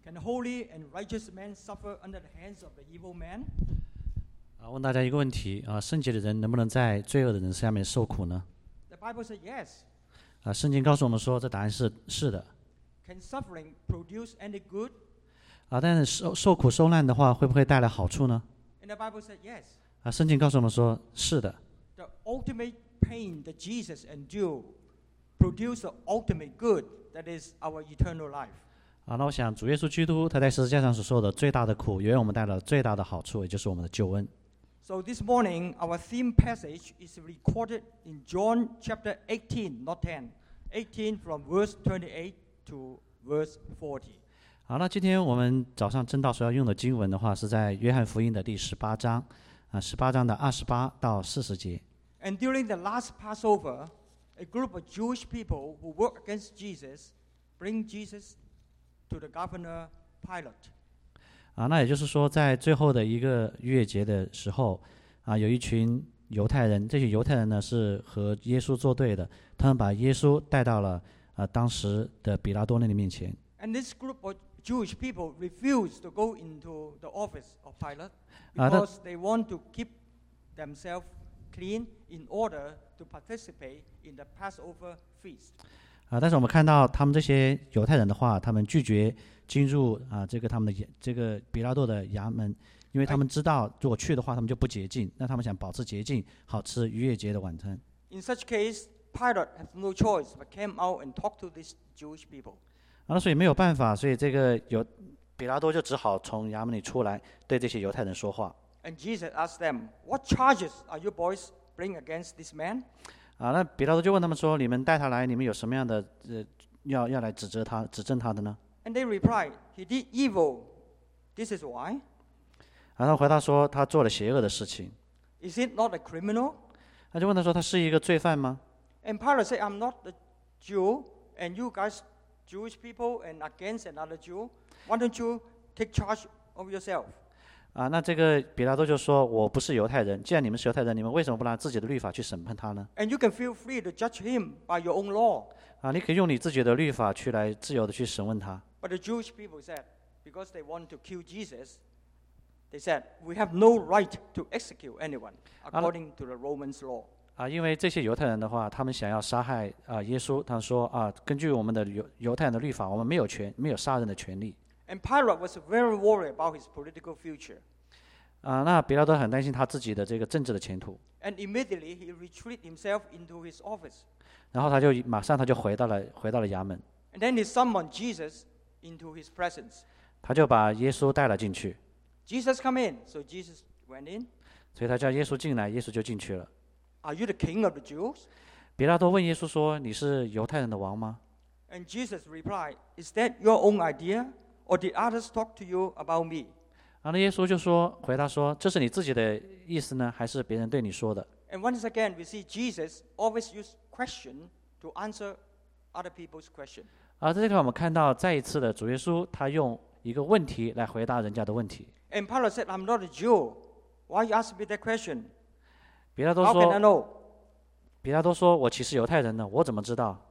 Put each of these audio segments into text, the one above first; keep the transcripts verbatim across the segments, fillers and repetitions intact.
Can a holy and righteous man suffer under the hands of the evil man? 啊，问大家一个问题啊，圣洁的人能不能在罪恶的人下面受苦呢？ The Bible says yes. 啊，圣经告诉我们说，这答案是是的。 Can suffering produce any good? 啊，但是受受苦受难的话，会不会带来好处呢？ And the Bible said yes. 啊，圣经告诉我们说，是的。 The ultimate pain that Jesus endured produced the ultimate good, that is our eternal life. 啊，那我想主耶稣基督他在十字架上所受的最大的苦，也为我们带来了最大的好处，也就是我们的救恩。 So this morning, our theme passage is recorded in John chapter eighteen, not ten. eighteen from verse twenty-eight to verse forty. 好，那今天我们早上正道所要用的经文的话，是在约翰福音的第十八章，啊，十八章的二十八到四十节。 And during the last Passover, a group of Jewish people who worked against Jesus bring Jesus to the governor Pilate. 啊，那也就是说，在最后的一个逾越节的时候，啊，有一群犹太人，这些犹太人呢是和耶稣作对的，他们把耶稣带到了啊当时的比拉多那里面前。 And this group of Jewish people refused to go into the office of Pilate Ah, that- because they want to keep themselves clean in order to participate in the Passover feast. 啊，但是我们看到他们这些犹太人的话，他们拒绝进入啊这个他们的这个比拉多的衙门，因为他们知道如果去的话，他们就不洁净，那他们想保持洁净，好吃逾越节的晚餐。 In such case, Pilate has no choice but came out and talked to these Jewish people. 啊，那所以没有办法，所以这个犹比拉多就只好从衙门里出来，对这些犹太人说话。 And Jesus asked them, "What charges are you boys bring against this man?" 啊，那比拉多就问他们说：“你们带他来，你们有什么样的呃要要来指责他、指证他的呢 And they replied, "He did evil. This is why. ？” 然后回答说：“他做了邪恶的事情。 Is it not a criminal?" ” 他就问他说：“他是一个罪犯吗 And Pilate said, "I'm not a Jew, and you guys, Jewish people, and against another Jew. Why don't you take charge of yourself?" 啊，那这个比拉多就说：“我不是犹太人，既然你们是犹太人，你们为什么不拿自己的律法去审判他呢？ And you can feel free to judge him by your own law. 啊，你可以用你自己的律法去来自由的去审问他。 But the Jewish people said, because they want to kill Jesus, they said, "We have no right to execute anyone according to the Romans law." 啊，因为这些犹太人的话，他们想要杀害啊耶稣，他说啊，根据我们的犹犹太人的律法，我们没有权没有杀人的权利。 And Pilate was very worried about his political future. 啊，那比拉多很担心他自己的这个政治的前途， And immediately he retreated himself into his office. 然后他就马上他就回到了回到了衙门， And then he summoned Jesus into his presence. 他就把耶稣带了进去， Jesus come in. So Jesus went in. 所以他叫耶稣进来，耶稣就进去了。 "Are you the king of the Jews?" 比拉多问耶稣说：“你是犹太人的王吗 And Jesus replied, "Is that your own idea? Or did others talk to you about me?" 然后耶稣就说回答说：“这是你自己的意思呢，还是别人对你说的 And once again, we see Jesus always use question to answer other people's question.？” 啊，在这个我们看到再一次的主耶稣他用一个问题来回答人家的问题。 And Pilate said, "I'm not a Jew. Why you ask me that question? 比拉多 How can I 说 know?" 比拉多说：“我岂是犹太人呢？我怎么知道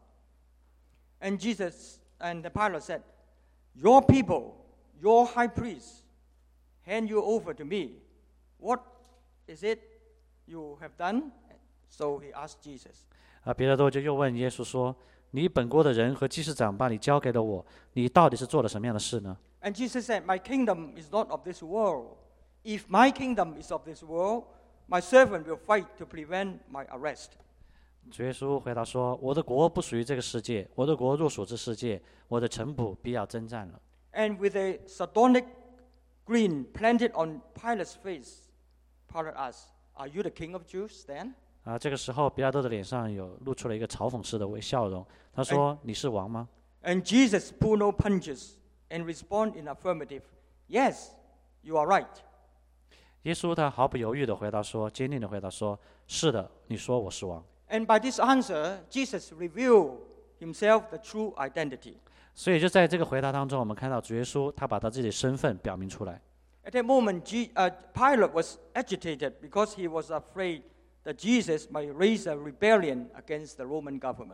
And Jesus and the Pilate said, "Your people, your high priest, hand you over to me. What is it you have done?" So he asked Jesus. 啊，比拉多就又问耶稣说：“你本国的人和祭司长把你交给了我，你到底是做了什么样的事呢 And Jesus said, "My kingdom is not of this world. If my kingdom is of this world, my servant will fight to prevent my arrest." 主耶稣回答说：“我的国不属于这个世界，我的国若属这世界，我的臣仆必要征战了。” And with a sardonic grin planted on Pilate's face, Pilate asked, "Are you the king of Jews then?" 啊，这个时候比拉多的脸上有露出了一个嘲讽式的微笑容。他说：“你是王吗 And Jesus pulled no punches and responded in affirmative, "Yes, you are right." ？” 耶稣他毫不犹豫地回答说：“坚定地回答说，是的，你说我是王。” And by this answer, Jesus revealed himself the true identity. 所以就在这个回答当中，我们看到主耶稣他把他自己的身份表明出来。 At that moment, G, uh, Pilate was agitated because he was afraid that Jesus might raise a rebellion against the Roman government.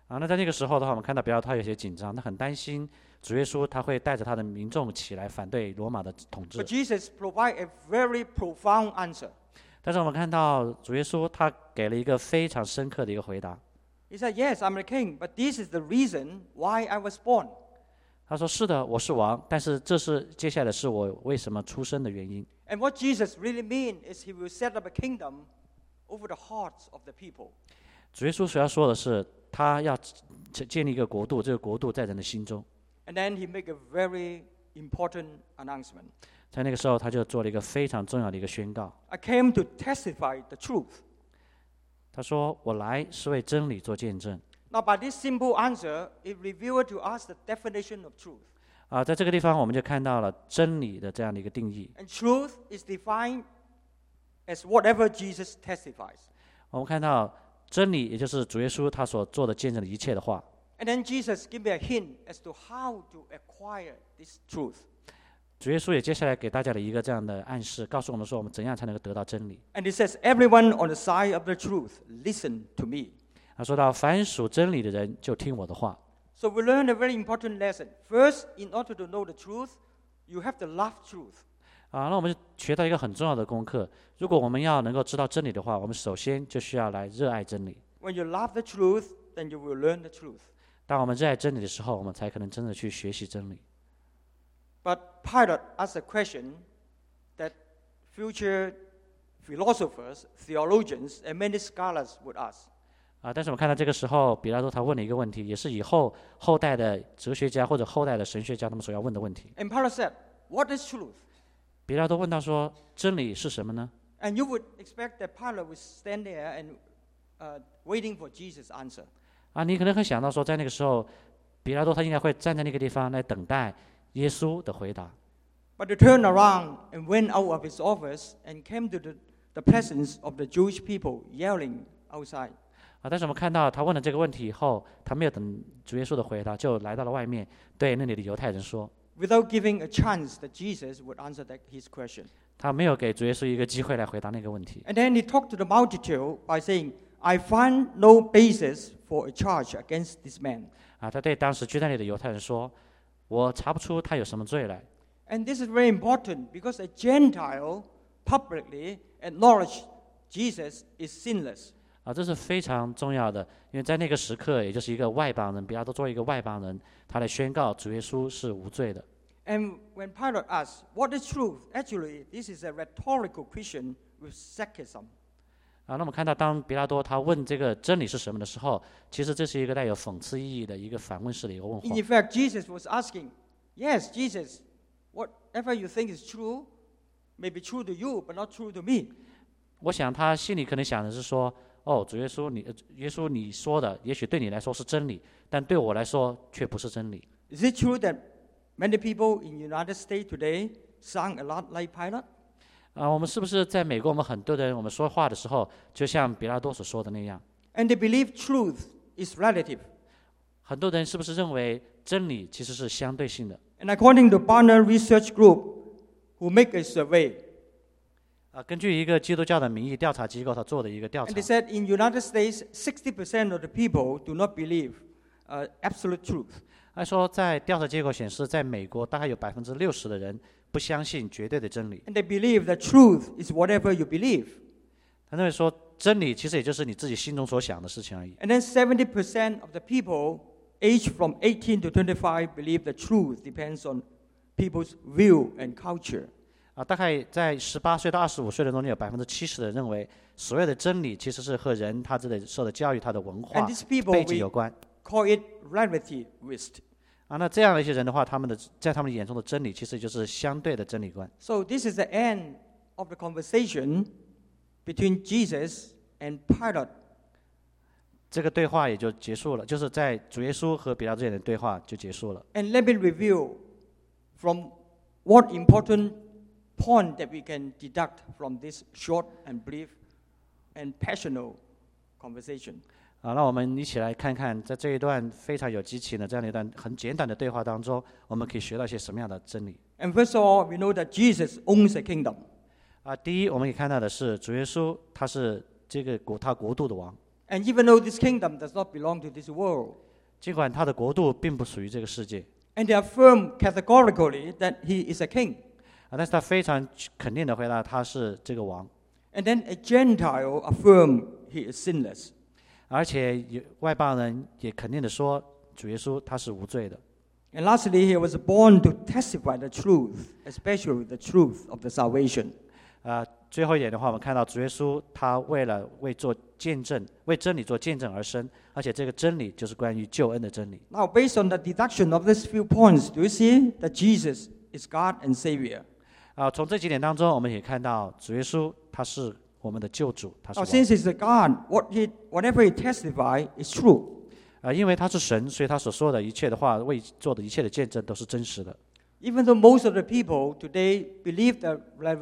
啊，那在那个时候的话，我们看到比拉多他有些紧张，他很担心主耶稣他会带着他的民众起来反对罗马的统治。 But Jesus provided a very profound answer. 但是我们看到主耶稣他给了一个非常深刻的一个回答。 He said, yes, I'm the king, but this is the reason why I was born. 他说：“是的，我是王，但是这是接下来是我为什么出生的原因。” And what Jesus really means is he will set up a kingdom over the hearts of the people. 主耶稣所要说的是，他要建立一个国度，这个国度在人的心中。 And then he make a very important announcement. 在那个时候，他就做了一个非常重要的一个宣告。 I came to testify the truth. 他说：“我来是为真理做见证。” Now, by this simple answer, it revealed to us the definition of truth. 啊，在这个地方我们就看到了真理的这样的一个定义。 And truth is defined as whatever Jesus testifies. 我们看到真理，也就是主耶稣他所做的见证的一切的话。 And then Jesus gave me a hint as to how to acquire this truth. 主耶稣也接下来给大家的一个这样的暗示，告诉我们说，我们怎样才能够得到真理。 And he says, everyone on the side of the truth, listen to me. 他说到，凡属真理的人就听我的话。 So we learn a very important lesson. First, in order to know the truth, you have to love truth. 啊，那我们学到一个很重要的功课。如果我们要能够知道真理的话，我们首先就需要来热爱真理。 When you love the truth, then you will learn the truth. 当我们热爱真理的时候，我们才可能真的去学习真理。 But Pilate asked a question that future philosophers, theologians, and many scholars would ask. 啊，但是我们看到这个时候，比拉多他问了一个问题，也是以后后代的哲学家或者后代的神学家他们所要问的问题。 And Pilate said, what is truth? 比拉多问到说：“真理是什么呢？” And you would expect that Pilate would stand there and uh, waiting for Jesus' answer. 啊，你可能会想到说，在那个时候，比拉多他应该会站在那个地方来等待耶稣的回答。 But he turned around and went out of his office and came to the, the presence of the Jewish people yelling outside. 啊，但是我们看到他问了这个问题以后，他没有等主耶稣的回答，就来到了外面，对那里的犹太人说， Without giving a chance that Jesus would answer that, his question. 他没有给主耶稣一个机会来回答那个问题。 And then he talked to the multitude by saying, I find no basis for a charge against this man. 啊，他对当时居那里的犹太人说，我查不出他有什么罪来。 And this is very important because a Gentile publicly acknowledged Jesus is sinless. 啊，这是非常重要的，因为在那个时刻，也就是一个外邦人，比拉多作为一个外邦人，他来宣告主耶稣是无罪的。 And when Pilate asked, what is truth? Actually, this is a rhetorical question with sarcasm. 啊，那我们看到，当比拉多他问这个真理是什么的时候，其实这是一个带有讽刺意义的一个反问式的一个问话。 In fact, Jesus was asking, yes, Jesus, whatever you think is true may be true to you, but not true to me. 我想他心里可能想的是说，哦，主耶稣你，呃耶稣你说的，也许对你来说是真理，但对我来说却不是真理。 Is it true that many people in the United States today sound a lot like Pilate? 啊，我们是不是在美国，我们很多人我们说话的时候，就像比拉多所说的那样， And they believe truth is relative. 很多人是不是认为真理其实是相对性的？ And according to Barna Research Group, who make a survey, 啊，根据一个基督教的民意调查机构他做的一个调 and 查 they，said in United States, sixty percent of the people do not believe uh, absolute truth. 他说，在调查结果显示，在美国大概有百分之六十的人不相信绝对的真理。 And they believe that truth is whatever you believe. 他认为说，真理其实也就是你自己心中所想的事情而已。 And then seventy percent of the people aged from eighteen to twenty-five believe the truth depends on people's view and culture. 啊，大概在十八岁到二十五岁的中间，有百分之七十的人认为，所谓的真理其实是和人他这里受的教育、他的文化 And these people 背景有 we 关。 call it relativist. 啊，那这样的一些人的话，他们的在他们眼中的真理，其实就是相对的真理观。 So this is the end of the conversation between Jesus and Pilate. 这个对话也就结束了，就是在主耶稣和比拉多之间的对话就结束了。 And let me review from what important point that we can deduct from this short and brief and passionate conversation. 啊，那我们一起来看看，在这一段非常有激情的这样的一段很简短的对话当中，我们可以学到一些什么样的真理？ And first of all, we know that Jesus owns a kingdom. 啊，第一，我们可以看到的是主耶稣他是这个国他国度的王。 And even though this kingdom does not belong to this world, 尽管他的国度并不属于这个世界， and they affirm categorically that he is a king. 啊，但是他非常肯定的回答他是这个王， And then a Gentile affirm he is sinless. 而且有外邦人也肯定的说主耶稣他是无罪的。 And lastly, he was born to testify the truth, especially the truth of the salvation. 啊，最后一点的话，我们看到主耶稣他为了为做见证，为真理做见证而生，而且这个真理就是关于救恩的真理。 Now, based on the deduction of these few points, do you see that Jesus is God and Savior? 啊，从这几点当中，我们也看到主耶稣他是我们的救主，他是 Now, 王。 since he's a God, what he, whatever he testifies is true. 啊，因为他是神，所以他所说的一切的话，为做的一切的见证都是真实的。 Even though most of the people today believe the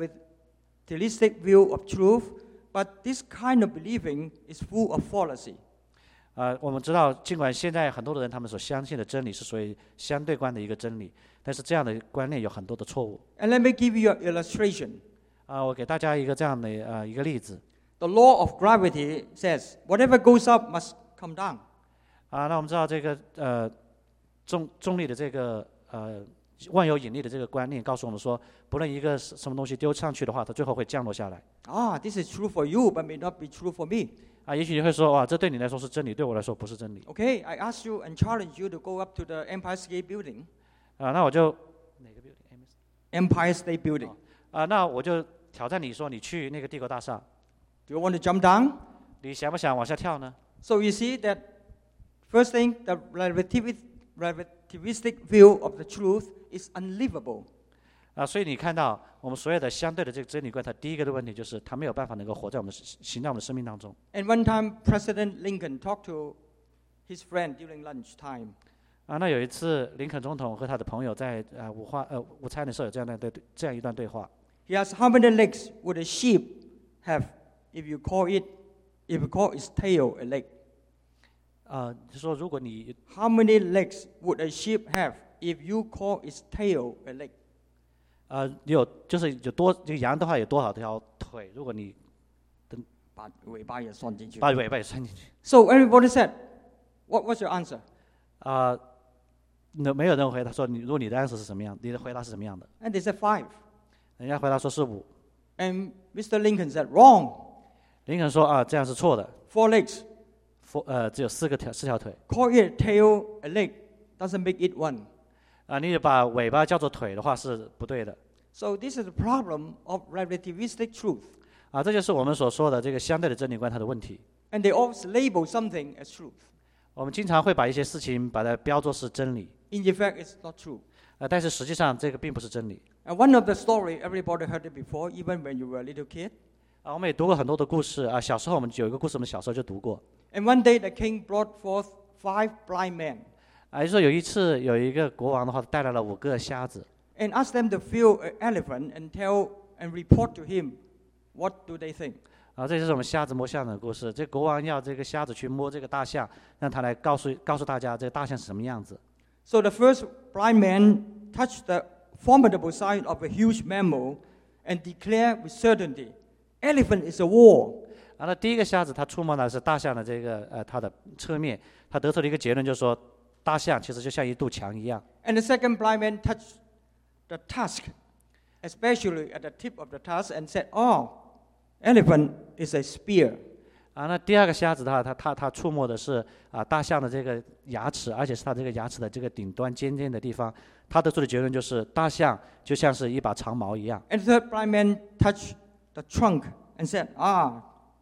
relativistic view of truth, but this kind of believing is full of fallacy. 啊，我们知道，尽管现在很多的人他们所相信的真理是属于相对观的一个真理，但是这样的观念有很多的错误。 And let me give you an illustration. 啊，我给大家一个这样的呃一个例子。 The law of gravity says whatever goes up must come down. 啊，那我们知道这个呃重重力的这个呃万有引力的这个观念告诉我们说，不论一个什么东西丢上去的话，它最后会降落下来。 Ah, this is true for you, but may not be true for me. 啊，也许你会说，哇，这对你来说是真理，对我来说不是真理。 Okay, I ask you and challenge you to go up to the Empire State Building. 啊，那我就哪个 building？ Empire State Building. 啊，那我就挑战你说，你去那个帝国大厦， Do you want to jump down? 你想不想往下跳呢？ So you see that first thing, the relativi- relativistic view of the truth is unlivable. 啊，所以你看到我们所有的相对的这个真理观，它第一个的问题就是它没有办法能够活在我们行在我们的生命当中。 And one time, President Lincoln talked to his friend during lunchtime. 啊，那有一次林肯总统和他的朋友在呃午话呃午餐的时候有这样的对这样一段对话。 He asked, how many legs would a sheep have if you call it, if you call its tail a leg? 啊，就说如果你 How many legs would a sheep have if you call its tail a leg? 呃有就是有多这个羊的话有多少条腿？如果你把尾巴也算进去。 把尾巴也算进去。 So everybody said, what was your answer? 啊，那没有人回答说你如果你的 answer 是什么样，你的回答是什么样的？ And they said five. 人家回答说是五。 And Mister Lincoln said, wrong. 林肯说啊这样是错的， Four legs. 呃只有四个条四条腿。 Call it a tail a leg doesn't make it one. 啊，你把尾巴叫做腿的话是不对的。 So this is the problem of relativistic truth. 啊，这就是我们所说的这个相对的真理观它的问题。 And they always label something as truth. 我们经常会把一些事情把它标作是真理， In effect, it's not true. 呃，但是实际上这个并不是真理。 And one of the story, everybody heard it before, even when you were a little kid. 啊，我们也读过很多的故事啊，小时候我们有一个故事，我们小时候就读过。 And one day the king brought forth five blind men 啊，就说有一次有一个国王的话带来了五个瞎子， and asked them to feel an elephant and tell and report to him what do they think. 啊，这就是我们瞎子摸象的故事。这国王要这个瞎子去摸这个大象，让他来告诉告诉大家这个大象是什么样子。 So the first blind man touched the formidable side of a huge mammal and declared with certainty, elephant is a wall. 啊，那第一个瞎子他触摸的是大象的这个呃它的侧面，他得出了一个结论，就是说大象其实就像一堵墙一样。 And the second blind man touched the tusk, especially at the tip of the tusk, and said, oh, elephant is a spear. 啊，那第二个瞎子的话，他他他触摸的是啊大象的这个牙齿，而且是它这个牙齿的这个顶端尖尖的地方。他得出的结论就是大象就像是一把长矛一样。 And the third blind man touched the trunk and said, ah,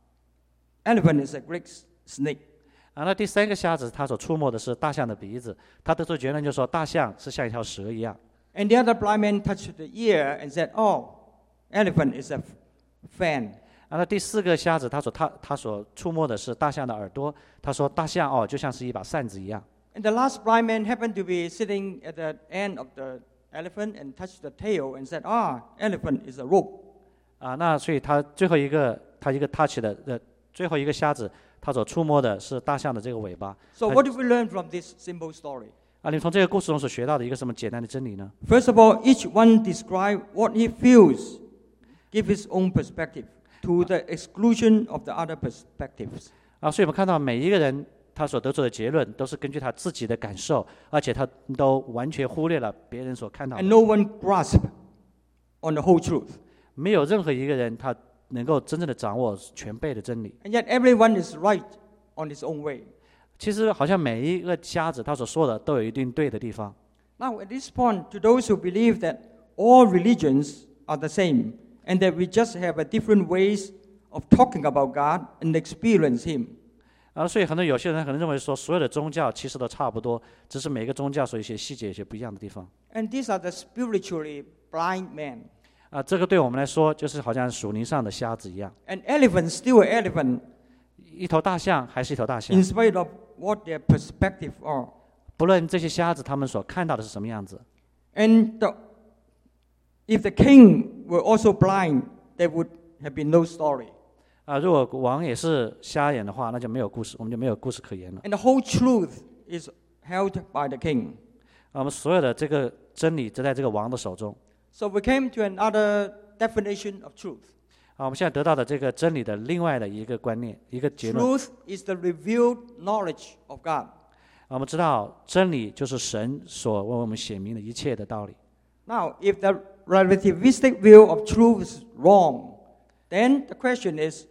elephant is a great snake. 啊，那第三个瞎子他所触摸的是大象的鼻子，他得出结论就是说大象是像一条蛇一样。 And the other blind man touched the ear and said, oh, elephant is a fan. 啊，那第四个瞎子他所他他所触摸的是大象的耳朵，他说大象哦就像是一把扇子一样。 And the last blind man happened to be sitting at the end of the elephant and touched the tail and said, ah, elephant is a rope. 啊，那所以他最后一个他一个 touch 的呃最后一个瞎子他所触摸的是大象的这个尾巴。 So what do we learn from this simple story? 啊，你从这个故事中所学到的一个什么简单的真理呢？ First of all, each one describe what he feels, give his own perspective to the exclusion of the other perspectives. 啊，所以我们看到每一个人他所得出的结论都是根据他自己的感受，而且他都完全忽略了别人所看到的。 And no one grasps on the whole truth. 没有任何一个人他能够真正的掌握全备的真理。 And yet everyone is right on his own way. 其实好像每一个瞎子他所说的都有一定对的地方。 Now at this point, to those who believe that all religions are the same and that we just have a different ways of talking about God and experience Him. 啊，所以很多有些人可能认为说，所有的宗教其实都差不多，只是每个宗教所有一些细节有些不一样的地方。 And these are the spiritually blind men. 啊，这个对我们来说就是好像属灵上的瞎子一样。 An elephant still an elephant 一头大象还是一头大象 in， spite of what their perspective are. 不论这些瞎子他们所看到的是什么样子。 And the, if the king were also blind, there would have been no story. 啊，如果王也是瞎眼的话，那就没有故事，我们就没有故事可言了。 And the whole truth is held by the king. 啊，我们所有的这个真理就在这个王的手中。 So we came to another definition of truth. 啊，我们现在得到的这个真理的另外的一个观念，一个结论。 Truth is the revealed knowledge of God. 啊，我们知道真理就是神所为我们显明的一切的道理。 Now, if the relativistic view of truth is wrong, then the question is,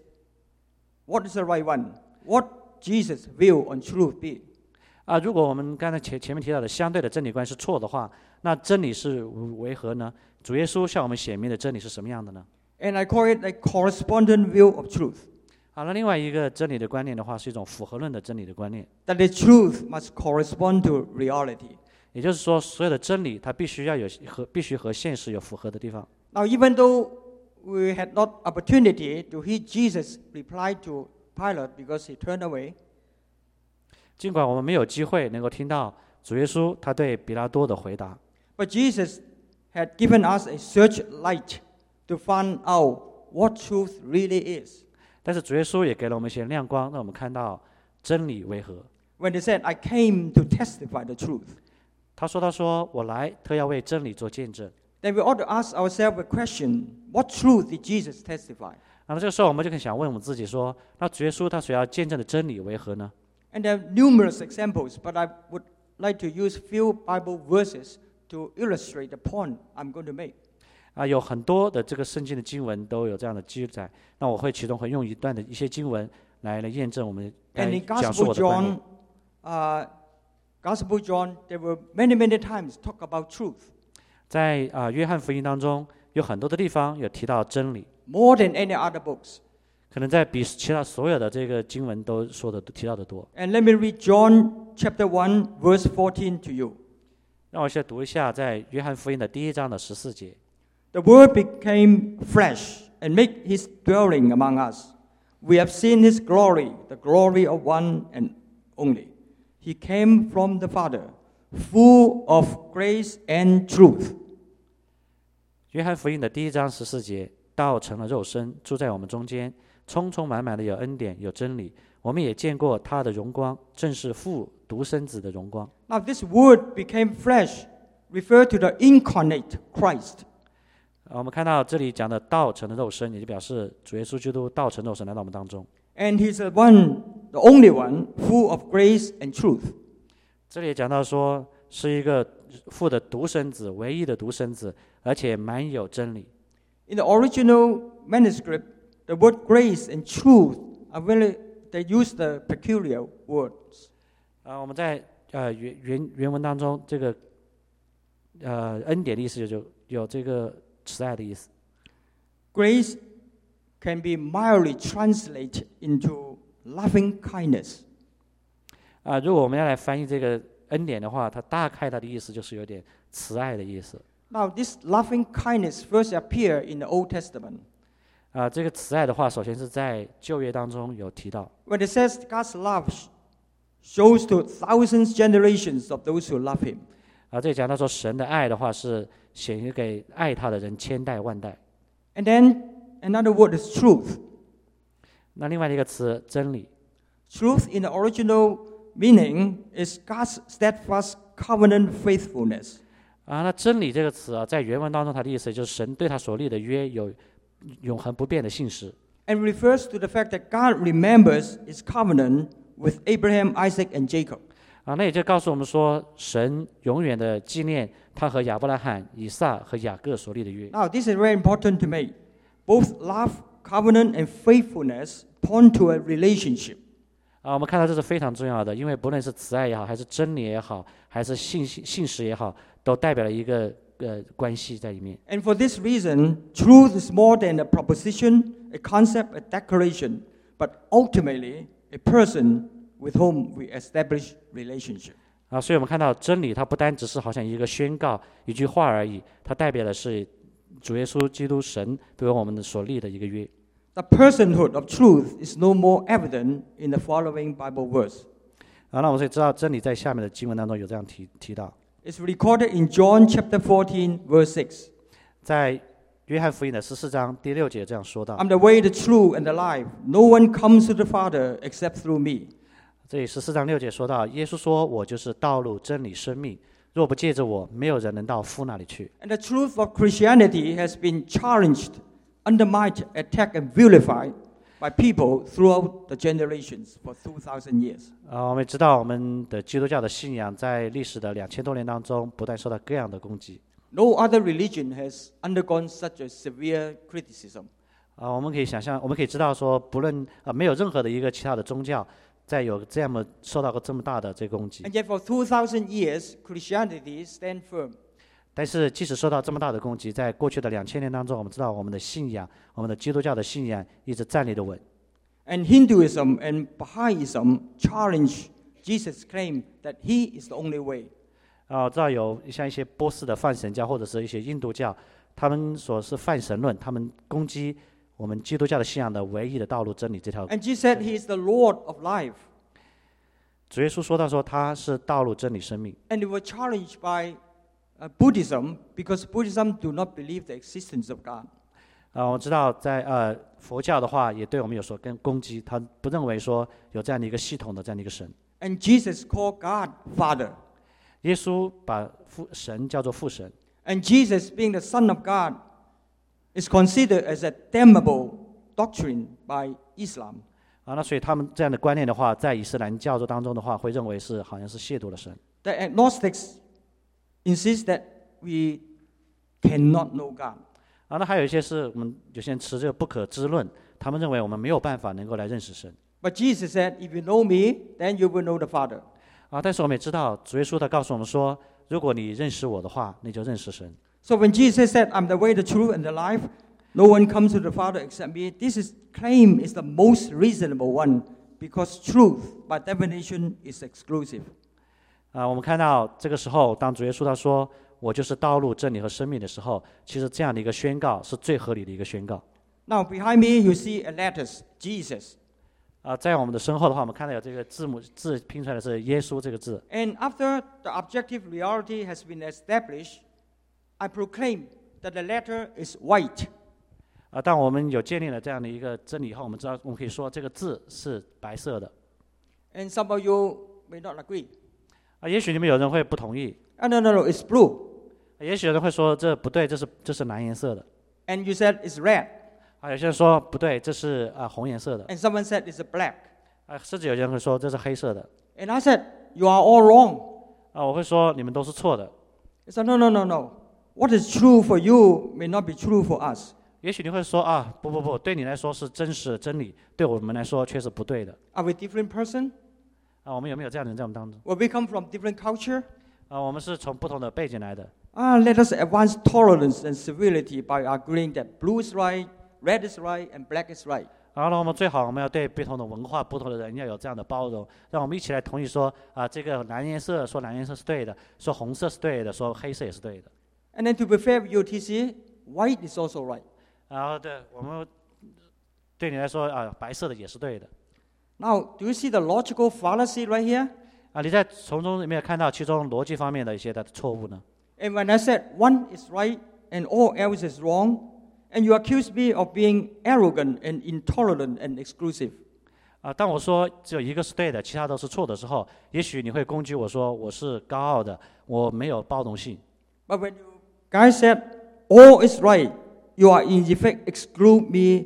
what is the right one? What Jesus' view on truth be? 啊，如果我们刚才前前面提到的相对的真理观是错的话，那真理是为何呢？主耶稣向我们显明的真理是什么样的呢？ And I call it a correspondent view of truth. 好了，另外一个真理的观念的话，是一种符合论的真理的观念。 That the truth must correspond to reality. 也就是说，所有的真理它必须要有和必须和现实有符合的地方。 Now, even though we had not opportunity to hear Jesus reply to Pilate because he turned away, 尽管我们没有机会能够听到主耶稣他对比拉多的回答， but Jesus had given us a searchlight to find out what truth really is. 但是主耶稣也给了我们一些亮光，让我们看到真理为何。 When he said, I came to testify the truth, 他说：“他说我来，特要为真理做见证。” then we ought to ask ourselves a question, what truth did Jesus testify? 那么这个时候，我们就想问我们自己说：那主耶稣他所要见证的真理为何呢？ And there are numerous examples, but I would like to use few Bible verses to illustrate the point I'm going to make. 啊，有很多的这个圣经的经文都有这样的记载。那我会其中会用一段的一些经文来来验证我们来 And in 讲述 Gospel 我的观点 John,。uh, Gospel John, there were many, many times talk about truth, 在啊约翰福音当中，有很多的地方有提到真理， more than any other books. 可能在比其他所有的这个经文都说的都提到的多。 And let me read John chapter one, verse fourteen to you. 让我先读一下在约翰福音的第一章的十四节。 The Word became flesh and made his dwelling among us. We have seen his glory, the glory of one and only. He came from the Father, full of grace and truth. 约翰福音的第一章十四节，道成了肉身，住在我们中间，充充满满的有恩典，有真理。我们也见过他的荣光，正是父独生子的荣光。 Now, this Word became flesh refer to the incarnate Christ. 啊，我们看到这里讲的道成了肉身，也就表示主耶稣基督道成肉身来到我们当中。 And he's the one, the only one, full of grace and truth. 这里也讲到说，是一个父的独生子，唯一的独生子，而且满有真理。 In the original manuscript, the word grace and truth are really, they use the peculiar words. 啊，我们在呃原原原文当中，这个呃恩典的意思就有这个慈爱的意思。 Grace can be mildly translated into loving kindness. 啊，如果我们要来翻译这个恩典的话，它大概它的意思就是有点慈爱的意思。 Now, this loving kindness first appeared in the Old Testament. 啊，这个慈爱的话，首先是在旧约当中有提到。 When it says God's love shows to thousands generations of those who love Him. 啊，这里讲到说神的爱的话是显现给爱他的人千代万代。 And then another word is truth. 那另外一个词真理， Truth in the original meaning is God's steadfast covenant faithfulness. 啊，那真理这个词啊，在原文当中它的意思就是神对他所立的约有永恒不变的信实。 and refers to the fact that God remembers his covenant with Abraham, Isaac, and Jacob. 啊，那也就告诉我们说，神永远的纪念他和亚伯拉罕、以撒和雅各所立的约。 Now, this is very important to me. Both love, covenant, and faithfulness point to a relationship. 啊，我们看到这是非常重要的，因为不论是慈爱也好，还是真理也好，还是信信实也好，都代表了一个呃关系在里面。 And for this reason, truth is more than a proposition, a concept, a declaration, but ultimately a person with whom we establish relationship. 啊，所以我们看到真理，它不单只是好像一个宣告、一句话而已，它代表的是主耶稣基督神对我们的所立的一个约。 The personhood of truth is no more evident in the following Bible verse. 啊，那我们所以知道真理在下面的经文当中有这样提提到， It's recorded in John chapter fourteen, verse six. 在约翰福音的十四章第六节这样说到。 I'm the way, the truth, and the life. No one comes to the Father except through me. 这里十四章六节说到，耶稣说：“我就是道路、真理、生命，若不借着我，没有人能到父那里去。” And the truth of Christianity has been challenged, undermined, attacked, and vilified by people throughout the generations for two thousand years. 啊，我们知道我们的基督教的信仰在历史的两千多年当中，不断受到各样的攻击。 No other religion has undergone such a severe criticism. 啊，我们可以想象，我们可以知道说，不论啊，没有任何的一个其他的宗教，在有这么受到过这么大的这个攻击。 And yet for two thousand years, Christianity stand firm. 但是，即使受到这么大的攻击，在过去的两千年当中，我们知道我们的信仰，我们的基督教的信仰一直站立得稳。 And Hinduism and Baha'ism challenge Jesus' claim that he is the only way. 啊，我知道有像一些波斯的泛神教，或者是一些印度教，他们所是泛神论，他们攻击我们基督教的信仰的唯一的道路真理这条。 And Jesus said he is the Lord of life. 主耶稣说到说他是道路、真理、生命。 And they were challenged by uh, Buddhism because Buddhism do not believe the existence of God. 啊，我知道在呃佛教的话，也对我们有所跟攻击，他不认为说有这样的一个系统的这样的一个神。 And Jesus called God Father. 耶稣把父神叫做父神， And Jesus, being the Son of God, is considered as a damnable doctrine by Islam. 啊，那所以他们这样的观念的话，在伊斯兰教徒当中的话，会认为是好像是亵渎了神。 The agnostics insist that we cannot know God. 啊，那还有一些是我们有些人持这个不可知论，他们认为我们没有办法能够来认识神。 But Jesus said, if you know me, then you will know the Father. 啊，但是我们也知道，主耶稣他告诉我们说，如果你认识我的话，你就认识神。 So when Jesus said, I'm the way, the truth, and the life, no one comes to the Father except me, this is, claim is the most reasonable one because truth, by definition, is exclusive. 啊，我们看到这个时候，当主耶稣他说我就是道路、真理和生命的时候，其实这样的一个宣告是最合理的一个宣告。 Now, behind me, you see a letters, Jesus. 啊，在我们的身后的话，我们看到有这个字母字拼出来的是耶稣这个字。 And after the objective reality has been established, I proclaim that the letter is white. 啊，当我们有建立了这样的一个真理以后，我们知道我们可以说这个字是白色的。 And some of you may not agree. 啊，也许你们有人会不同意， Oh, no, no, no, it's blue. 也许有人会说这不对，这是这是蓝颜色的。 And you said it's red. 啊，有些人说不对，这是啊红颜色的。 And someone said it's black. 啊，甚至有人会说这是黑色的。 And I said, you are all wrong. 啊，我会说你们都是错的。 He said, no, no, no, no. What is true for you may not be true for us. 也许你会说啊，不不不，对你来说是真实的真理，对我们来说却是不对的。 Are we different person? 啊，我们有没有这样的人在我们当中？ Will we come from different culture? 啊，我们是从不同的背景来的。 Ah, let us advance tolerance and civility by agreeing that blue is right, red is right, and black is right. 然后呢，我们最好我们要对不同的文化、不同的人要有这样的包容，让我们一起来同意说啊，这个蓝颜色说蓝颜色是对的，说红色是对的，说黑色也是对的。 And then to be fair with you, T C, white is also right. 然后对我们对你来说啊，白色的也是对的。 Now, do you see the logical fallacy right here? 啊，你在从中有没有看到其中逻辑方面的一些的错误呢？ And when I said one is right and all else is wrong, and you accuse me of being arrogant and intolerant and exclusive. 啊，当我说只有一个是对的，其他都是错的时候，也许你会攻击我说我是高傲的，我没有包容性。 But when you guys said all is right, you are in effect exclude me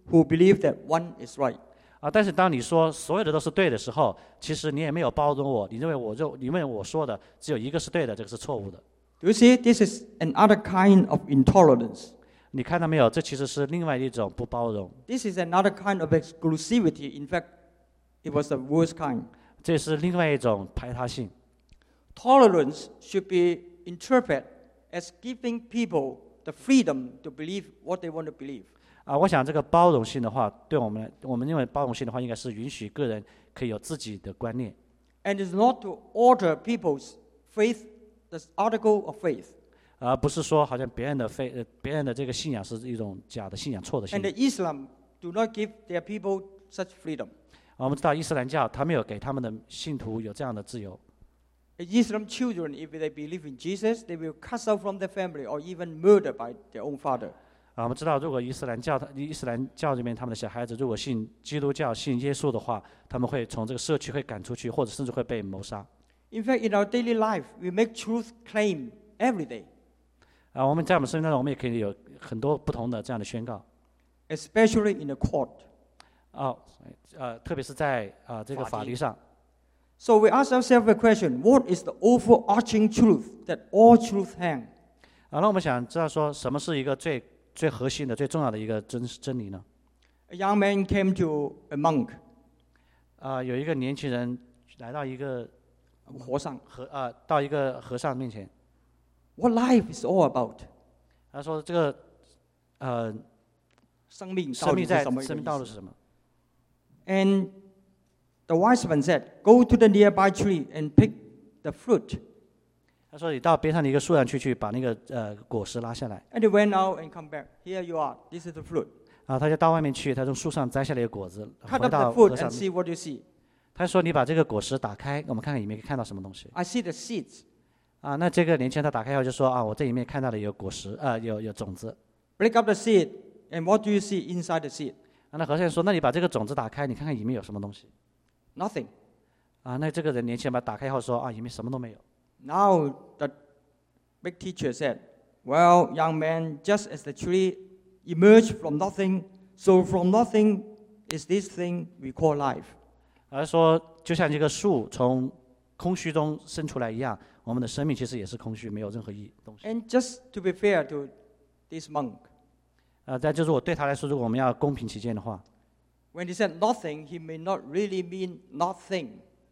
who believe that one is right. 啊，但是当你说所有的都是对的时候，其实你也没有包容我，你认为我认你认为我说的只有一个是对的，这个是错误的。 Do you see? This is another kind of intolerance. 你看到没有？这其实是另外一种不包容。 This is another kind of exclusivity. In fact, it was the worst kind. 这是另外一种排他性。 Tolerance should be interpreted as giving people the freedom to believe what they want to believe. 啊，我想这个包容性的话，对我们来，我们认为包容性的话，应该是允许个人可以有自己的观念。 And it's not to alter people's faith, the article of faith. 而不是说好像别人的非呃别人的这个信仰是一种假的信仰，错的信 And 仰。 the Islam do not give their people such freedom. 啊，我们知道伊斯兰教他没有给他们的信徒有这样的自由。 Islam children, if they believe in Jesus, they will cast out from their family or even murdered by their own father. 啊，我们知道，如果伊斯兰教伊斯兰教里面他们的小孩子如果信基督教、信耶稣的话，他们会从这个社区会赶出去，或者甚至会被谋杀。 In fact, in our daily life, we make truth claim every day. 啊，我们在我们生命中，我们也可以有很多不同的这样的宣告。 Especially in the court. 哦，呃，特别是在啊、呃、这个法律上。 So we ask ourselves a question: What is the overarching truth that all truth hang? 啊，那我们想知道说，什么是一个最最核心的、最重要的一个真真理呢？ A young man came to a monk. 啊，有一个年轻人来到一个和尚和啊，到一个和尚面前。 What life is all about? 他说：“这个呃， 生命生命在到底是什么意思？ 生命道路是什么？” And the wise man said, "Go to the nearby tree and pick the fruit." 他说：“你到边上的一个树上去，去把那个呃果实拉下来。” And he went out and come back. Here you are. This is the fruit. 啊，他就到外面去，他从树上摘下来一个果子， Cut 回 up 到 the fruit 和尚 and。see what you see. 他说：“你把这个果实打开，我们看看里面看到什么东西。” I see the seeds. 啊，那这个年轻人他打开以后就说：“啊，我这里面看到了有果实，呃，有有种子。” Break up the seed, and what do you see inside the seed? 啊，那和尚说：“那你把这个种子打开，你看看里面有什么东西。” Nothing. 啊，那这个人年轻人把它打开以后说：“啊，里面什么都没有。” Now the big teacher said, "Well, young man, just as the tree emerged from nothing, so from nothing is this thing we call life." 而说，就像这个树从空虚中生出来一样，我们的生命其实也是空虚，没有任何意义东西。 And just to be fair to this monk, 啊，再就是我对他来说，如果我们要公平起见的话， when he said nothing, he may not really mean nothing.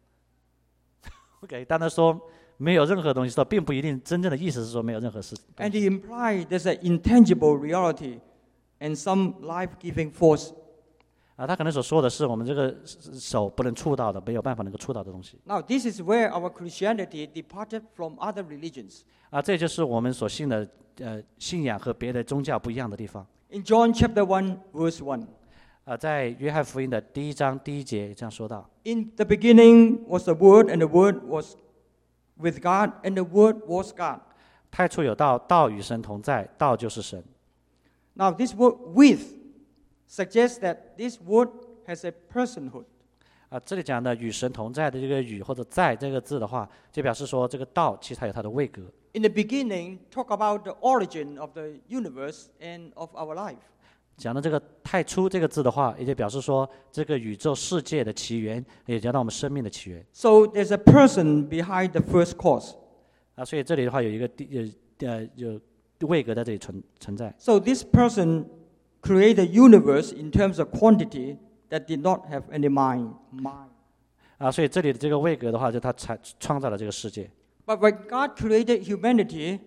OK， 当他说没有任何东西的时候，并不一定真正的意思是说没有任何事。 And he implied there's an intangible reality and some life-giving force. 啊，他可能所说的是我们这个手不能触到的，没有办法能够触到的东西。 Now, this is where our Christianity departed from other religions. 啊，这就是我们所信的呃信仰和别的宗教不一样的地方。 In John chapter one, verse one, 啊，在约翰福音的第一章第一节这样说到： in the beginning was the Word, and the Word was with God, and the Word was God. 太初有道，道与神同在，道就是神。 Now, this word with suggests that this word has a personhood. 啊，这里讲的与神同在的这个与或者在这个字的话，就表示说这个道其实它有它的位格。 In the beginning, talk about the origin of the universe and of our life. 讲的这个太初这个字的话，也就表示说这个宇宙世界的起源，也讲到我们生命的起源。 So there's a person behind the first cause. 啊，所以这里的话有一个地呃呃有位格在这里存存在。 So this person created the universe in terms of quantity that did not have any mind. mind. 啊，所以这里的这个位格的话，就他才创造了这个世界。 But when God created humanity,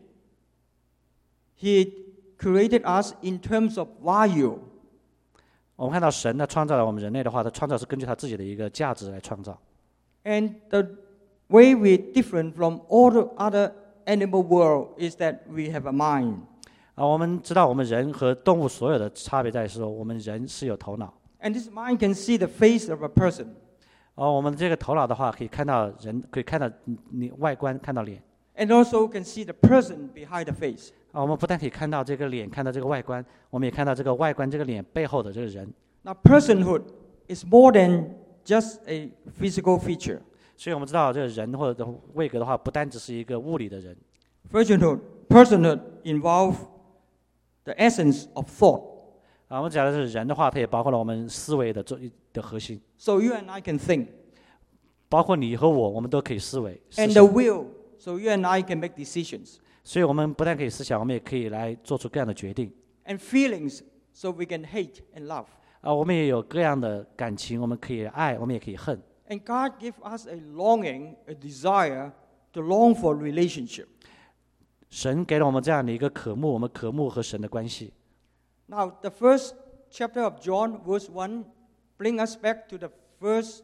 He created us in terms of value. 我们看到神呢创造了我们人类的话，他创造是根据他自己的一个价值来创造。 And the way we're different from all the other animal world is that we have a mind. 啊，我们知道我们人和动物所有的差别在于说，我们人是有头脑。 And this mind can see the face of a person. 哦，我们这个头脑的话，可以看到人，可以看到你外观，看到脸。 And also can see the person behind the face. 啊，我们不但可以看到这个脸，看到这个外观，我们也看到这个外观、这个脸背后的这个人。 Now, personhood is more than just a physical feature. 所以我们知道，这个人或者位格的话，不单只是一个物理的人。 Personhood, personhood involves the essence of thought. 啊，我们讲的是人的话，它也包括了我们思维的最的核心， So you and I can think. 包括你和我，我们都可以思维。思 And 想 the will, so you and I can make decisions. 所以我们不但可以思想，我们也可以来做出各样的决定。 And feelings, so we can hate and love. 啊，我们也有各样的感情，我们可以爱，我们也可以恨。 And God gives us a longing, a desire to long for a relationship. 神给了我们这样的一个渴慕，我们渴慕和神的关系。 Now, the first chapter of John, verse one, bring us back to the first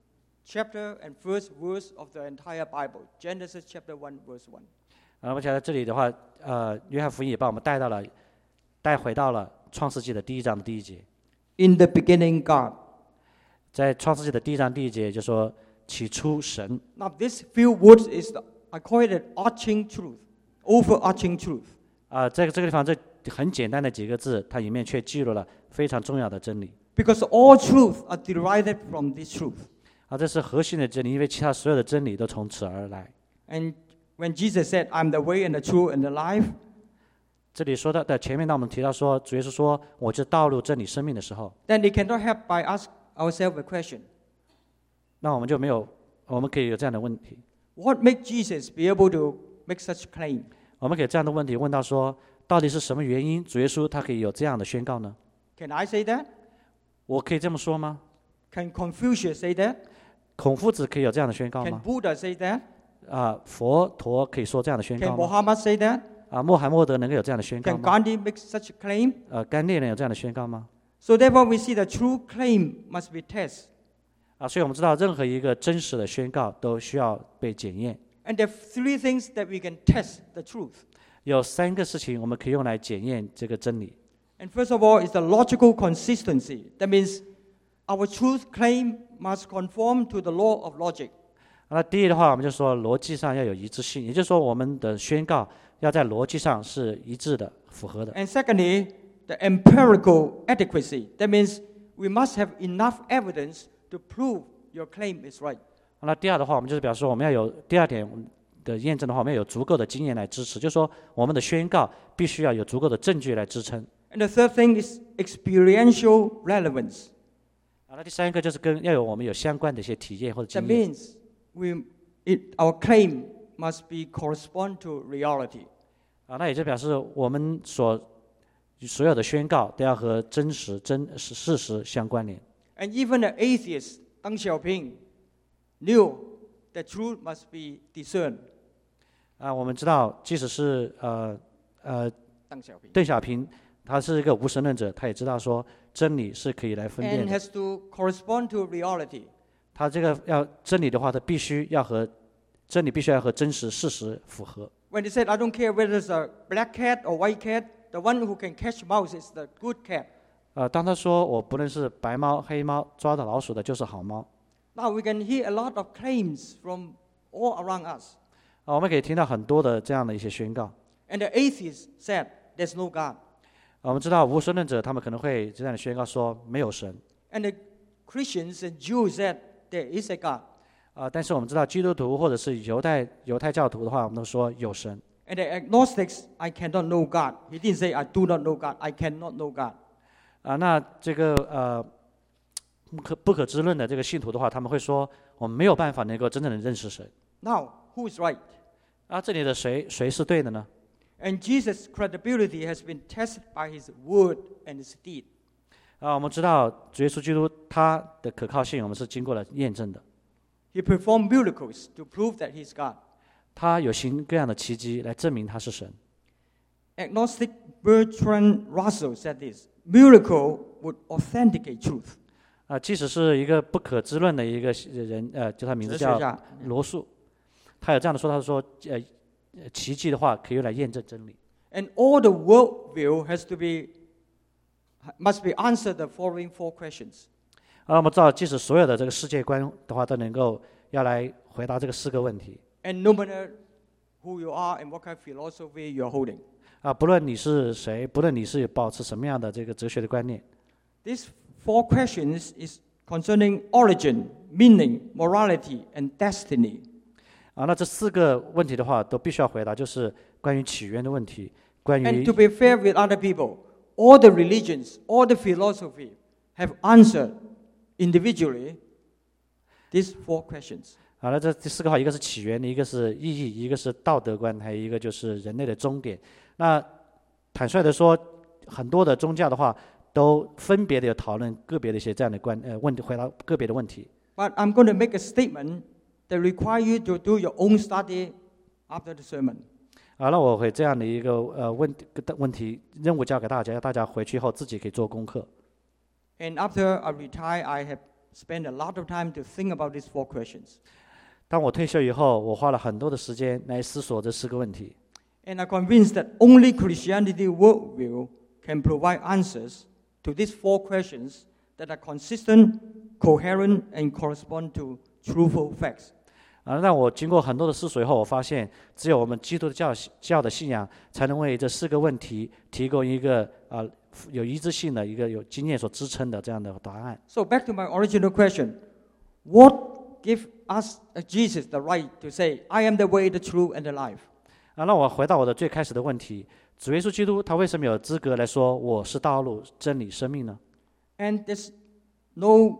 chapter and first verse of the entire Bible. Genesis chapter one, verse one. 啊，我想在这里的话，呃，约翰福音也把我们带到了，带回到了创世纪的第一章的第一节。 In the beginning, God. 在创世纪的第一章第一节就说：“起初神。” Now, this few words is, the, I call it an arching truth, overarching truth. 啊，这个这个地方这很简单的几个字，它里面却记录了非常重要的真理。 Because all truth are derived from this truth. 啊，这是核心的真理，因为其他所有的真理都从此而来。 And when Jesus said, I'm the way and the truth and the life, 这里说到的前面，当我们提到说主耶稣说我是道路、真理、生命的时候， then they cannot help but ask ourselves a question. 那我们就没有，我们可以有这样的问题， What makes Jesus be able to make such claim? 我们可以这样的问题问到说，到底是什么原因主耶稣他可以有这样的宣告呢？ Can I say that? 我可以这么说吗？ Can Confucius say that? 孔夫子可以有这样的宣告 Can 吗？ Buddha say that? 啊，佛陀可以说这样的宣 Can 告吗？ Muhammad say that? 啊，穆罕默德能够有这样的宣告 Can 吗？ Gandhi make such a claim? 呃，甘列人有这样的宣告吗？ So therefore, we see the true claim must be tested. 啊，所以我们知道，任何一个真实的宣告都需要被检验。 And there are three things that we can test the truth. 有三个事情我们可以用来检验这个真理。 And first of all is the logical consistency. That means our truth claim must conform to the law of logic. 那第一的话，我们就说逻辑上要有一致性，也就是说，我们的宣告要在逻辑上是一致的、符合的。 And secondly, the empirical adequacy. That means we must have enough evidence to prove your claim is right. 那第二的话，我们就是表示说，我们要有第二点的验证的话，我们要有足够的经验来支持，就是说，我们的宣告必须要有足够的证据来支撑。 And the third thing is experiential relevance. 啊，那第三个就是跟要有我们有相关的一些体验或者 That 经验。 means we, it, our claim must be correspond to reality. 啊，那也就表示我们所所有的宣告都要和真实、真事事实相关联。 And even the atheist, Deng Xiaoping, knew the truth must be discerned. 啊，我们知道，即使是呃呃 Deng Xiaoping. 邓小平，他是一个无神论者，他也知道说真理是可以来分辨 And 的。 has to correspond to reality. 他这个要真理的话，他必须要和真理必须要和真实事实符合。 When he said, I don't care whether it's a black cat or white cat, the one who can catch mouse is the good cat. 呃，当他说我不论是白猫黑猫，抓到老鼠的就是好猫。 Now we can hear a lot of claims from all around us. 啊，我们可以听到很多的这样的一些宣告。 And the atheist said, there's no God. 啊，我们知道无神论者他们可能会这样的宣告说没有神。 And the Christians and Jews said, there is a God. 啊，但是我们知道基督徒或者是犹太犹太教徒的话，我们都说有神。 And the agnostics, I cannot know God. He didn't say, I do not know God. I cannot know God. 啊，那这个呃不可不可知论的这个信徒的话，他们会说我们没有办法能够真正的认识神。 Now, who is right? 啊，这里的谁谁是对的呢？ And Jesus' credibility has been tested by his word and his deed. 啊，我们知道主耶稣基督他的可靠性，我们是经过了验证的。 He performed miracles to prove that he's God. 他有行各样的奇迹来证明他是神。 Agnostic Bertrand Russell said this, miracle would authenticate truth. 啊，即使是一个不可知论的一个人，呃，就他名字叫罗素，他有这样的说，他说，呃，奇迹的话可以用来验证真理。 And all the worldview has to be, must be answered the following four questions. 啊，我们知道，即使所有的这个世界观的话，都能够要来回答这个四个问题。 And no matter who you are and what kind of philosophy you're holding. 啊，不论你是谁，不论你是保持什么样的这个哲学的观念， These four questions is concerning origin, meaning, morality, and destiny. 啊，那这四个问题的话，都必须要回答，就是关于起源的问题，关于 And to be fair with other people, all the religions, all the philosophy have answered individually these four questions. 好了，这第四个话，一个是起源，一个是意义，一个是道德观，还有一个就是人类的终点。那坦率的说，很多的宗教的话，都分别的有讨论个别的一些这样的关呃问题，回答个别的问题。 But I'm going to make a statement that require you to do your own study after the sermon. 好了，我会这样的一个呃问问题任务交给大家，大家回去后自己可以做功课。 And after I retire, I have spent a lot of time to think about these four questions. 当我退休以后，我花了很多的时间来思索这四个问题。 And I'm convinced that only Christianity worldview can provide answers to these four questions that are consistent, coherent, and correspond to truthful facts. 啊，让我经过很多的思索以后，我发现只有我们基督教教的信仰，才能为这四个问题提供一个啊有一致性的一个有经验所支撑的这样的答案。 So back to my original question: What gives us uh, Jesus the right to say, "I am the way, the truth, and the life"? 啊，那我回到我的最开始的问题：主耶稣基督他为什么有资格来说我是道路、真理、生命呢？ And there's no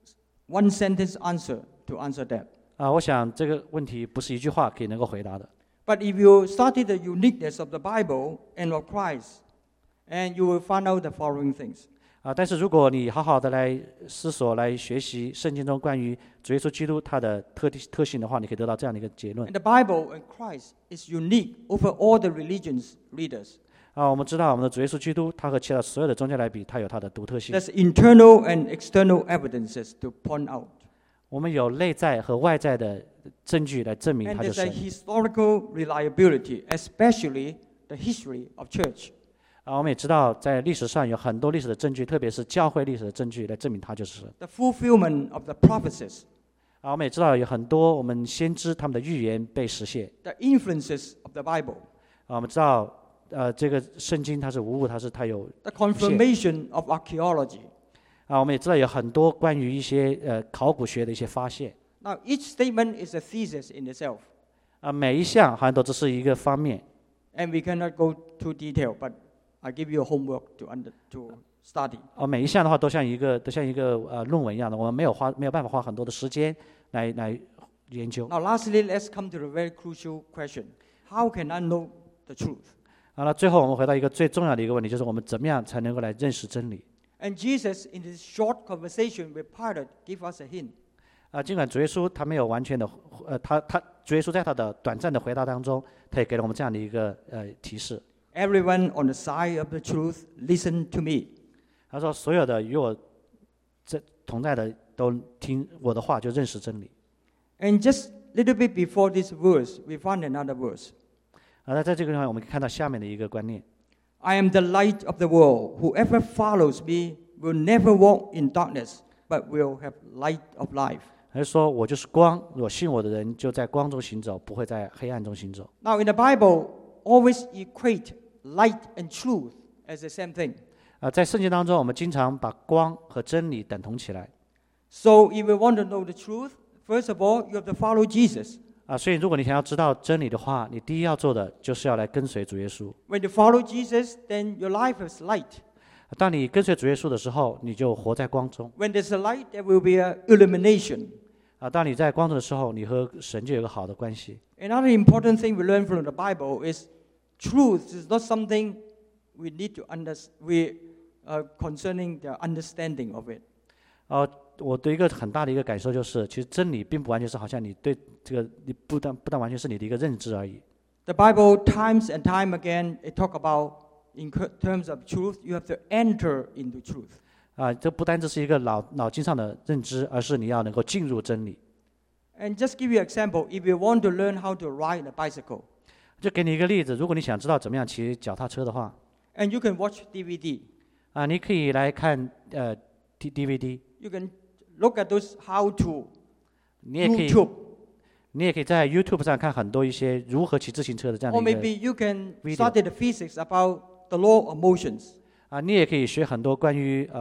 one sentence answer to answer that. 啊，我想这个问题不是一句话可以能够回答的。 But if you study the uniqueness of the Bible and of Christ, and you will find out the following things. 啊，但是如果你好好的来思索、来学习圣经中关于主耶稣基督他的特特性的话，你可以得到这样的一个结论。 And the Bible and Christ is unique over all the religions leaders. 啊，我们知道我们的主耶稣基督，他和其他所有的宗教来比，他有他的独特性。 There's internal and external evidences to point out. 我们有内在和外在的证据来证明 And 他就 there's a 是。 historical reliability, especially the history of church. 啊，我们也知道在历史上有很多历史的证据，特别是教会历史的证据来证明他就是神。 The fulfillment of the prophecies, 啊，我们也知道有很多我们先知他们的预言被实现。 the influences of the Bible, 啊，我们知道，呃，这个圣经它是无误，它是它有。 the confirmation of archaeology. 啊，我们也知道有很多关于一些呃考古学的一些发现。 Now, each statement is a thesis in itself, 啊，每一项好像都只是一个方面。 and we cannot go too detailed, but I give you a homework to under, to study. 啊，每一项的话都像一个都像一个呃论文一样的，我们没有花没有办法花很多的时间来来研究。 Now, lastly, let's come to the very crucial question: How can I know the truth? 好了，最后我们回到一个最重要的一个问题，就是我们怎么样才能够来认识真理？ And Jesus, in his short conversation with Pilate, gave us a hint. 啊，尽管主耶稣他没有完全的，呃，他他主耶稣在他的短暂的回答当中，他也给了我们这样的一个呃提示。 Everyone on the side of the truth, listen to me. 他说：“所有的与我这同在的都听我的话，就认识真理。” And just a little bit before this verse, we find another verse. 啊，那在这个地方我们可以看到下面的一个观念。 I am the light of the world. Whoever follows me will never walk in darkness, but will have light of life. 还是说我就是光，若信我的人就在光中行走，不会在黑暗中行走。 Now, in the Bible, always equate light and truth as the same thing. 啊，在圣经当中，我们经常把光和真理等同起来。 So, if you want to know the truth, first of all, you have to follow Jesus. 啊，所以如果你想要知道真理的话，你第一要做的就是要来跟随主耶稣。 When you follow Jesus, then your life is light. 当你跟随主耶稣的时候，你就活在光中。 When there's a light, there will be an illumination. 啊，当你在光中的时候，你和神就有个好的关系。 Another important thing we learn from the Bible is truth is not something we need to understand. We uh, concerning the understanding of it. 呃，我的一个很大的一个感受就是，其实真理并不完全是好像你对这个，你不但不但完全是你的一个认知而已。 The Bible, times and time again, it talk about in terms of truth. You have to enter into truth. 啊，这不单只是一个脑脑筋上的认知，而是你要能够进入真理。 And just give you an example. If you want to learn how to ride a bicycle, 就给你一个例子，如果你想知道怎么样骑脚踏车的话， and you can watch D V D, 啊，你可以来看呃 D D V D， you can look at those how to 你也可以 YouTube, 你也可以在 YouTube 上看很多一些如何骑自行车的这样 or 的一个 maybe you can video. study the physics about the law of motions. 啊，你也可以学很多关于呃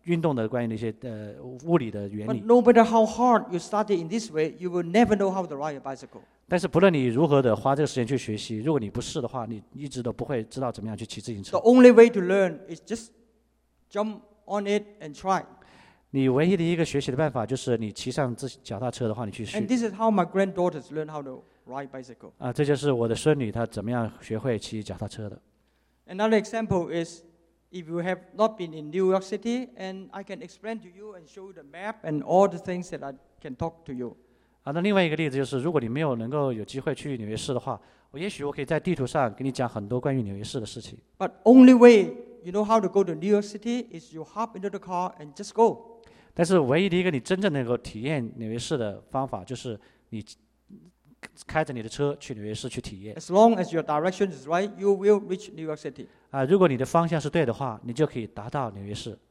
运动的关于那些呃物理的原 But 理。 no matter how hard you study in this way, you will never know how to ride a bicycle. 但是不论你如何的花这个时间去学习，如果你不试的话，你一直都不会知道怎么样去骑自行车 The。only way to learn is just jump on it and try. 你唯一的一个学习的办法就是你骑上自脚踏车的话，你去 And 学 this is how my granddaughters learn how to ride bicycle. 啊，这就是我的孙女她怎么样学会骑脚踏车的。 Another example is if you have not been in New York City, and I can explain to you and show you the map and all the things that I can talk to you. 啊，那另外一个例子就是，如果你没有能够有机会去纽约市的话，我也许我可以在地图上给你讲很多关于纽约市的事情。 But only way you know how to go to New York City is you hop into the car and just go. 但是唯一的一个你真正能够体验纽约市的方法，就是你开着你的车去纽约市去体验。 As long as your direction is right, you will reach New York City. 啊，如果你的方向是对的话，你就可以达到纽约市。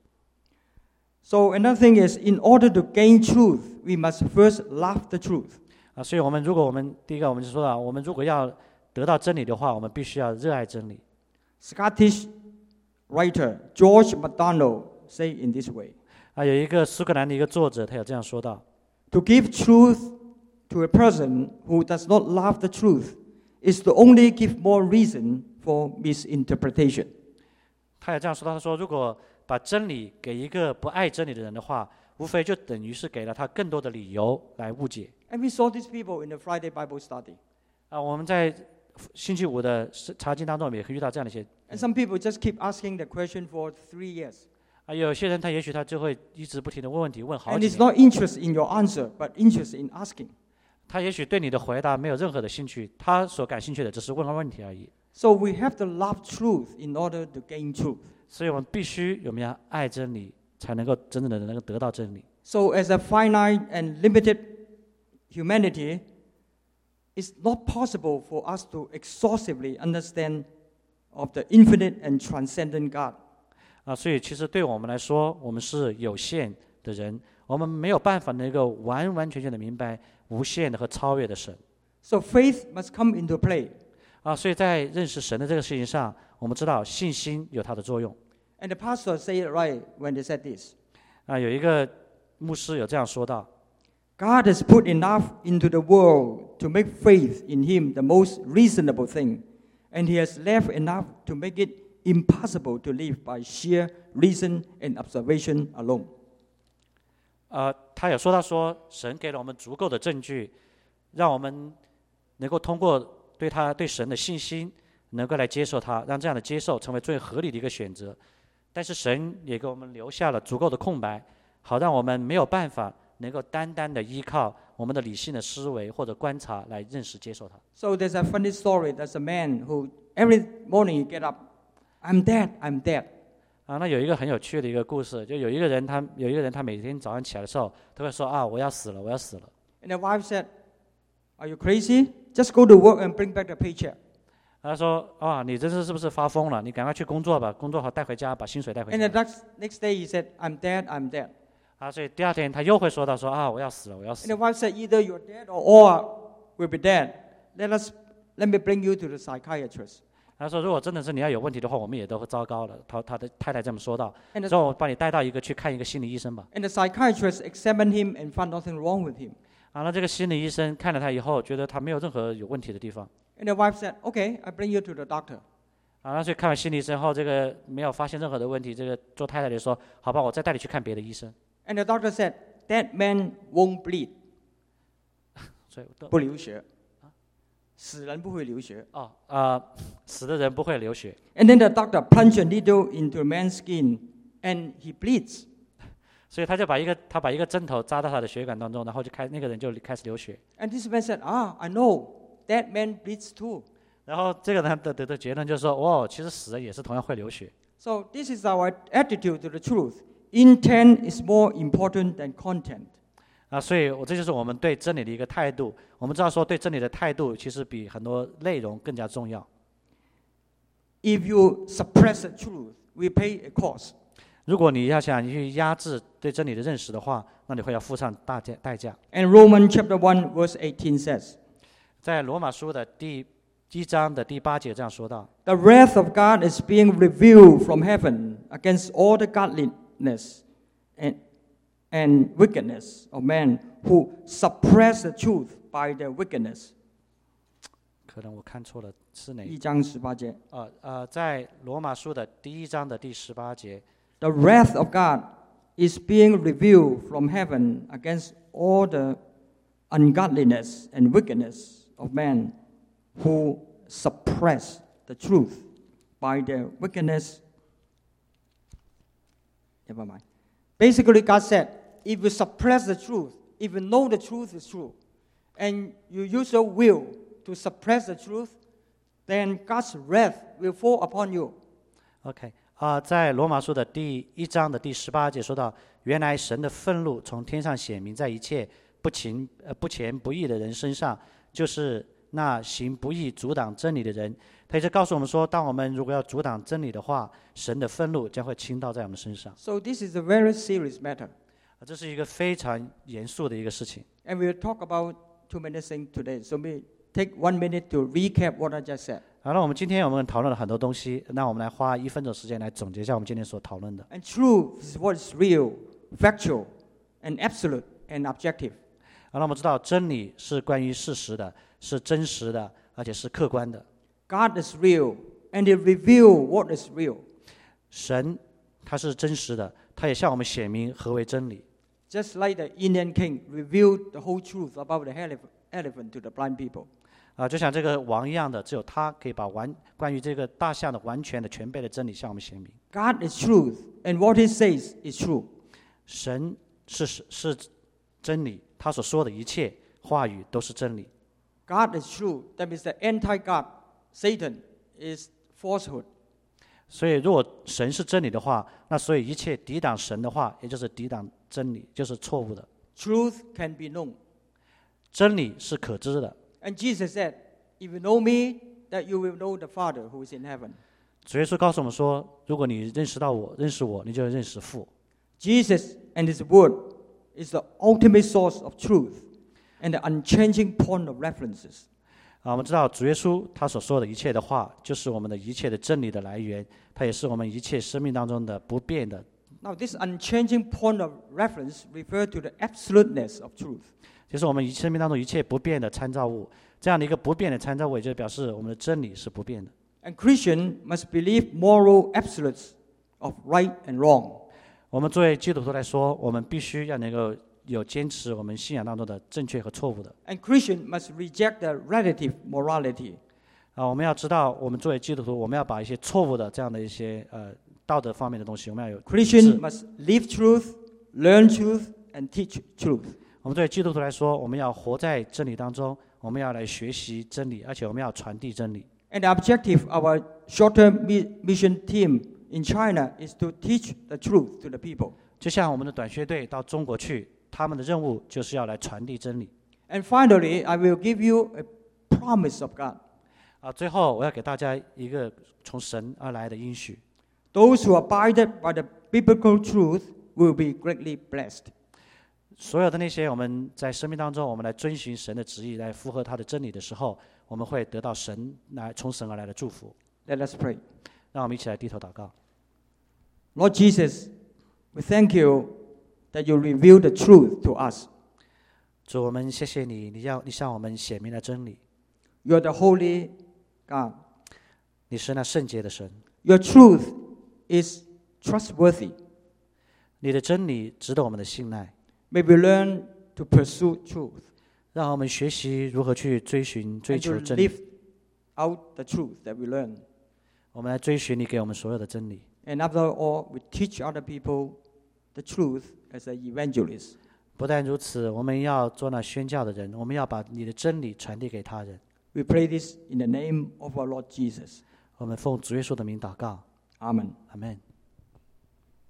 So another thing is, in order to gain truth, we must first love the truth. 啊，所以我们如果我们第一个我们就说了，我们如果要得到真理的话，我们必须要热爱真理。 Scottish writer George MacDonald say in this way: 啊，有一个苏格兰的一个作者，他有这样说到： To give truth to a person who does not love the truth is to only give more reason for misinterpretation. 他也这样说到，他说，如果把真理给一个不爱真理的人的话，无非就等于是给了他更多的理由来误解。 And we saw these people in the Friday Bible study. 啊，我们在星期五的查经当中也可以遇到这样的一些。 And some people just keep asking the question for three years. 啊，有些人他也许他就会一直不停的问问题，问好 And 几 it's 年。 not interest in your answer, but interest in asking. 他也许对你的回答没有任何的兴趣，他所感兴趣的只是问问问题而已。 So we have to love truth in order to gain truth. 所以我们必须有没有爱真理，才能够真正的能够得到真理。 So as a finite and limited humanity, it's not possible for us to exhaustively understand of the infinite and transcendent God. 啊，所以其实对我们来说，我们是有限的人，我们没有办法能够完完全全的明白无限的和超越的神。 So faith must come into play. 啊，所以在认识神的这个事情上，我们知道信心有它的作用。 And the pastor said it right when they said this. 啊，有一个牧师有这样说到： God has put enough into the world to make faith in Him the most reasonable thing, and He has left enough to make it impossible to live by sheer reason and observation alone. 呃，他有说到说，神给了我们足够的证据，让我们能够通过对他对神的信心，能够来接受他，让这样的接受成为最合理的一个选择。但是神也给我们留下了足够的空白，好让我们没有办法能够单单的依靠我们的理性的思维或者观察来认识接受它。 So there's a funny story. There's a man who every morning he get up, I'm dead, I'm dead. 啊，那有一个很有趣的一个故事，就有一个人他有一个人他每天早上起来的时候都会说啊，我要死了，我要死了。 And the wife said, Are you crazy? Just go to work and bring back the paycheck. 他说啊，你这是是不是发疯了？你赶快去工作吧，工作好带回家，把薪水带回 And the 家。 next, next day he said, I'm dead, I'm dead. 啊，所以第二天他又会说到说啊，我要死了，我要 And 死 the 了。 wife said, Either you're dead or all will be dead. Let us, let me bring you to the psychiatrist. 他说如果真的是你要有问题的话，我们也都会糟糕了。他他的太太这么说到， And 所 the, 以我把你带到一个去看一个心理医生吧。 and the psychiatrist examined him and found nothing wrong with him. 啊，那这个心理医生看了他以后，觉得他没有任何有问题的地方。 And the wife said, Okay, I bring you to the doctor. 啊，那所以看完心理医生后，这个没有发现任何的问题，这个做太太的说，好吧，我再带你去看别的医生。 And the doctor said, That man won't bleed. 所以都不流血。死人不会流血。 哦啊、呃，死的人不会流血。 And then the doctor plunged a needle into the man's skin, and he bleeds. 所以他就把一个他把一个针头扎到他的血管当中，然后就开那个人就开始流血。 And this man said, Ah, I know, that man bleeds too. 然后这个人得得的结论就是说，哦，其实死人也是同样会流血。 So this is our attitude to the truth. Intent is more important than content. 啊，所以我这就是我们对真理的一个态度。我们知道说，对真理的态度其实比很多内容更加重要。 If you suppress the truth, we pay a cost. 如果你要想去压制对真理的认识的话，那你会要付上大价代价。 And Romans chapter one verse eighteen says, 在罗马书的第一章的第八节这样说到： The wrath of God is being revealed from heaven against all the godliness and, and wickedness of men who suppress the truth by their wickedness. 可能我看错了，是哪？ 一章十八节。 呃呃，在罗马书的第一章的第十八节。 The wrath of God is being revealed from heaven against all the ungodliness and wickedness of men who suppress the truth by their wickedness. Never mind. Basically, God said, if you suppress the truth, if you know the truth is true, and you use your will to suppress the truth, then God's wrath will fall upon you. OK 啊、呃，在罗马书的第一章的第十八节说到，原来神的愤怒从天上显明在一切不勤呃不虔不义的人身上，就是那行不义阻挡真理的人。他也是告诉我们说，当我们如果要阻挡真理的话，神的愤怒将会倾倒在我们身上。 So this is a very serious matter. 这是一个非常严肃的一个事情。 And we'll talk about two minutes things today. So we take one minute to recap what I just said. 好了，我们今天我们讨论了很多东西，那我们来花一分钟时间来总结一下我们今天所讨论的。 And truth is what is real, factual, and absolute and objective. 好了，我们知道真理是关于事实的，是真实的，而且是客观的。 God is real, and He reveals what is real. 神他是真实的，他也向我们显明何为真理。 Just like the Indian king revealed the whole truth about the elephant to the blind people. 啊，就像这个王一样的，只有他可以把完关于这个大象的完全的全备的真理向我们显明。 God is truth, and what He says is true. 神是是真理，他所说的一切话语都是真理。 God is true. That means the anti-God, Satan, is falsehood. 所以，如果神是真理的话，那所以一切抵挡神的话，也就是抵挡真理，就是错误的。 Truth can be known. 真理是可知的。 And Jesus said, "If you know me, that you will know the Father who is in heaven." 主耶稣告诉我们说，如果你认识到我，认识我，你就认识父。 Jesus and His Word is the ultimate source of truth and the unchanging point of references. 啊，我们知道主耶稣他所说的一切的话，就是我们的一切的真理的来源，它也是我们一切生命当中的不变的。 Now, this unchanging point of reference refers to the absoluteness of truth. 就是我们生命当中一切不变的参照物，这样的一个不变的参照物，也就表示我们的真理是不变的。 And Christians must believe moral absolutes of right and wrong. 我们作为基督徒来说，我们必须要能够有坚持我们信仰当中的正确和错误的。 And Christians must reject the relative morality. 啊，我们要知道，我们作为基督徒，我们要把一些错误的这样的一些呃道德方面的东西，我们要有。 Christians must live truth, learn truth, and teach truth. 我们作为基督徒来说，我们要活在真理当中，我们要来学习真理，而且我们要传递真理。 And the objective of our short-term mission team in China is to teach the truth to the people. 就像我们的短宣队到中国去，他们的任务就是要来传递真理。 And finally, I will give you a promise of God. 啊，最后我要给大家一个从神而来的应许。 Those who abide by the biblical truth will be greatly blessed. 所有的那些我们在生命当中，我们来遵循神的旨意，来符合他的真理的时候，我们会得到神来从神而来的祝福。 Let us pray. 让我们一起来低头祷告。 Lord Jesus, we thank you that you reveal the truth to us. 主，我们谢谢你，你要你向我们显明了真理。 You are the holy God. 你是那圣洁的神。 Your truth is trustworthy. 你的真理值得我们的信赖。 May we learn to pursue truth. 让我们学习如何去追寻、追 And 求 to 真理。 live out the truth that we learn. 我们来追寻你给我们所有的真理。 And after all, we teach other people the truth as an evangelist. 不但如此，我们要做那宣教的人，我们要把你的真理传递给他人。 We pray this in the name of our Lord Jesus. 我们奉主耶稣的名祷告， Amen. 阿门。